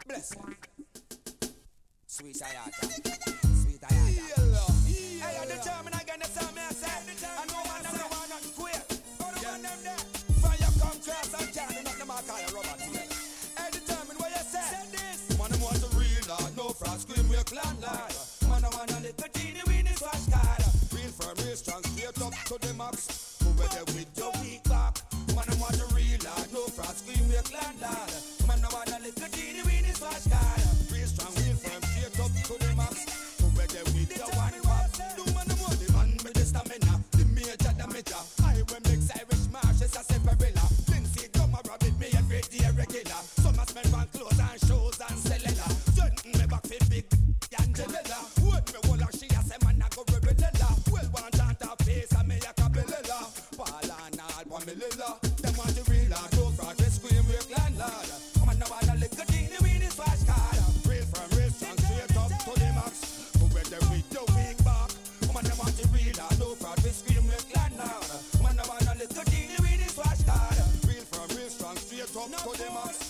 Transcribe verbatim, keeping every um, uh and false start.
Bless me. Sweet Ayata. Sweet Ayata. Hey, you're determined again, that's how me I say. I know man, I'm the one not queer. All the one them there. Fire come cross and candy, not the mark I rubber here. Hey, determined what you say. Say this. Man, I want a real lord, no frost, scream real clan lord. Man, I want a little teeny weeny swash card. Real firm, real strong, straight up to the max. Who better with your weak back. Man, I want a real lord, no frost, scream real clan lord. Man, I want a little teeny weeny swash card. Real strong, real firm, straight up to the max. Who better with your one pop. Do man, I want the man with the stamina. The major, the major. I will mix Irish marshes as a perilla. Lindsay, come a rabbit, me every day regular. Some a spend on clothes and shoes and cellular. Juntin' me back for big Angelella. When me hold her, she a say man a go rebella. Well, one chant her face and me a cabellella. Paul and all Pamela. Them want the real hard, no fraud, they scream real landlord. Man, I want a little teeny weeny swash card. Real firm, real strong, straight up to the max. Who better with your weak back? Man, I want the real hard, no fraud, they scream real landlord. Man, I want a little teeny weeny swash card. Real firm, real strong, straight up to the max.